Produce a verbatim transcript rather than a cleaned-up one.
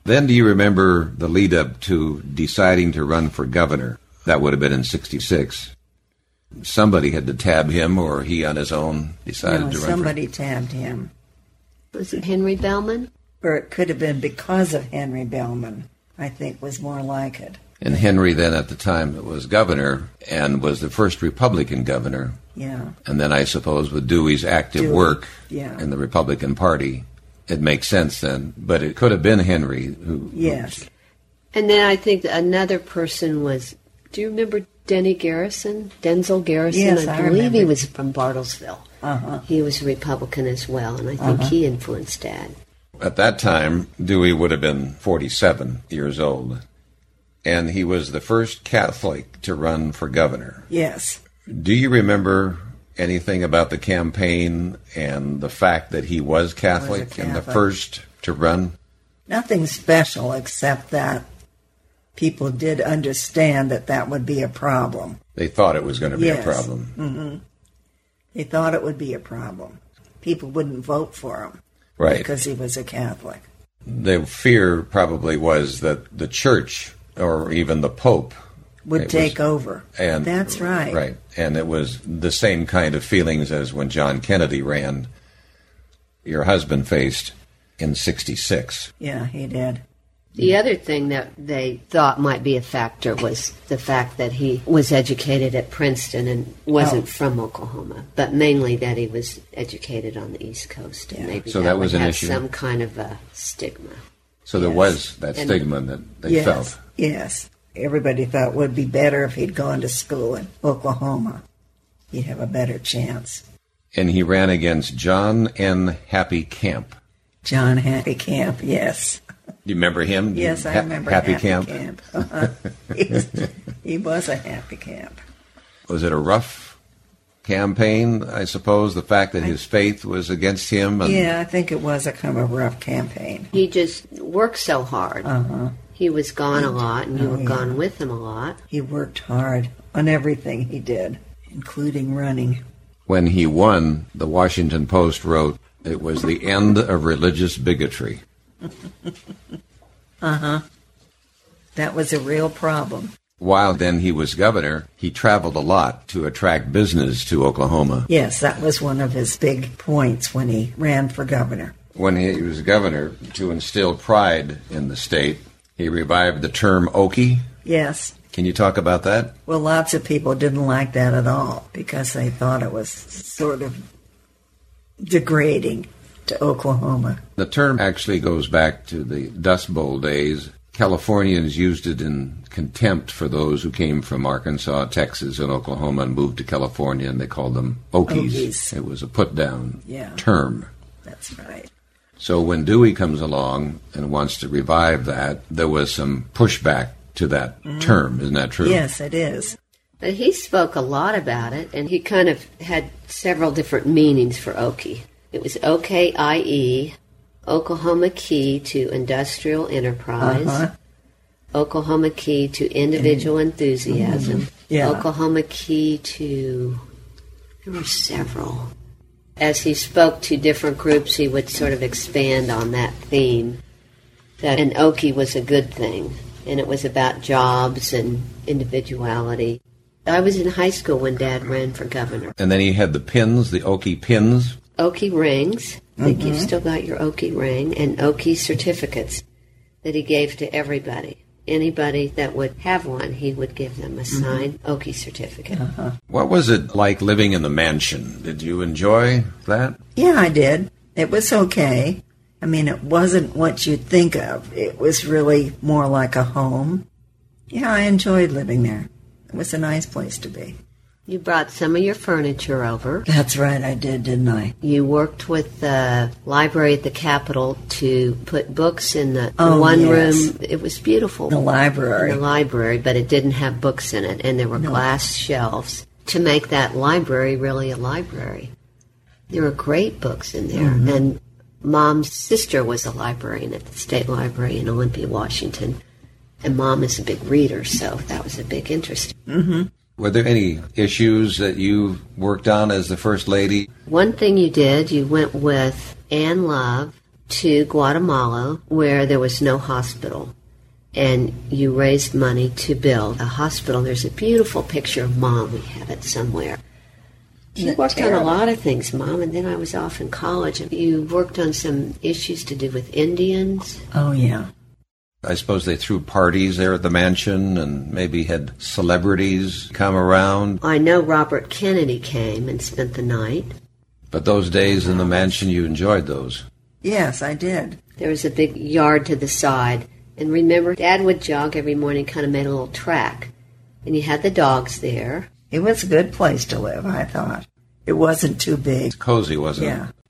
Then do you remember the lead up to deciding to run for governor? That would have been in sixty-six. Somebody had to tab him, or he on his own decided no, to run somebody for... tabbed him. Was it Henry Bellman? Or it could have been because of Henry Bellman, I think was more like it. And Henry then at the time was governor and was the first Republican governor. Yeah. And then I suppose with Dewey's active Dewey, work yeah. in the Republican Party, it makes sense then. But it could have been Henry who... Yes. Who, and then I think another person was, do you remember Denny Garrison? Denzel Garrison? Yes, I I believe remember. he was from Bartlesville. Uh-huh. He was a Republican as well, and I think Uh-huh. he influenced Dad. At that time, Dewey would have been forty-seven years old. And he was the first Catholic to run for governor. Yes. Do you remember anything about the campaign and the fact that he was Catholic, Was a and the Catholic. first to run? Nothing special except that people did understand that that would be a problem. They thought it was going to be Yes. a problem. Mm-hmm. They thought it would be a problem. People wouldn't vote for him. Right. Because he was a Catholic. The fear probably was that the church, or even the Pope, Would it take was, over. And, That's right. Right. And it was the same kind of feelings as when John Kennedy ran, your husband faced in sixty-six. Yeah, he did. The other thing that they thought might be a factor was the fact that he was educated at Princeton and wasn't Oh. from Oklahoma, but mainly that he was educated on the East Coast. And Yeah. maybe So that, that was would an have issue? some kind of a stigma. So there Yes. was that And- stigma that they Yes. felt. Yes. Everybody thought it would be better if he'd gone to school in Oklahoma. He'd have a better chance. And he ran against John N. Happy Camp. John Happy Camp, yes. Do you remember him? Yes, I Ha- remember Happy, Happy Camp. Camp. Uh-huh. He's- he was a Happy Camp. Was it a rough campaign, I suppose, the fact that his faith was against him? And Yeah, I think it was a kind of rough campaign. He just worked so hard. Uh-huh. He was gone a lot, and you Oh, were yeah. gone with him a lot. He worked hard on everything he did, including running. When he won, the Washington Post wrote, it was the end of religious bigotry. Uh-huh. That was a real problem. While then he was governor, he traveled a lot to attract business to Oklahoma. Yes, that was one of his big points when he ran for governor. When he was governor, to instill pride in the state, he revived the term Okie. Yes. Can you talk about that? Well, lots of people didn't like that at all because they thought it was sort of degrading to Oklahoma. The term actually goes back to the Dust Bowl days. Californians used it in contempt for those who came from Arkansas, Texas, and Oklahoma and moved to California, and they called them Okies. Okies. It was a put-down Yeah. term. That's right. So when Dewey comes along and wants to revive that, there was some pushback to that term. Isn't that true? Yes, it is. But he spoke a lot about it, and he kind of had several different meanings for Okie. It was O K I E, Oklahoma Key to Industrial Enterprise, Uh-huh. Oklahoma Key to Individual Enthusiasm, Yeah. Oklahoma Key to... there were several. As he spoke to different groups, he would sort of expand on that theme, that an Okie was a good thing, and it was about jobs and individuality. I was in high school when Dad ran for governor. And then he had the pins, the Okie pins. Okie rings. I think Mm-hmm. you've still got your Okie ring, and Okie certificates that he gave to everybody. Anybody that would have one, he would give them a signed Mm-hmm. Okie certificate. Uh-huh. What was it like living in the mansion? Did you enjoy that? Yeah, I did. It was okay. I mean, it wasn't what you'd think of. It was really more like a home. Yeah, I enjoyed living there. It was a nice place to be. You brought some of your furniture over. That's right, I did, didn't I? You worked with the library at the Capitol to put books in the Oh, one yes. room. It was beautiful. The library. In the library, but it didn't have books in it, and there were No. glass shelves to make that library really a library. There were great books in there, Mm-hmm. and Mom's sister was a librarian at the State Library in Olympia, Washington, and Mom is a big reader, so that was a big interest. Mm-hmm. Were there any issues that you worked on as the First Lady? One thing you did, you went with Anne Love to Guatemala where there was no hospital. And you raised money to build a hospital. There's a beautiful picture of Mom. We have it somewhere. You worked on a lot of things, Mom, and then I was off in college. And you worked on some issues to do with Indians. Oh, yeah. I suppose they threw parties there at the mansion and maybe had celebrities come around. I know Robert Kennedy came and spent the night. But those days in the mansion, you enjoyed those. Yes, I did. There was a big yard to the side. And remember, Dad would jog every morning, kind of made a little track. And you had the dogs there. It was a good place to live, I thought. It wasn't too big. It's cozy, wasn't Yeah. it?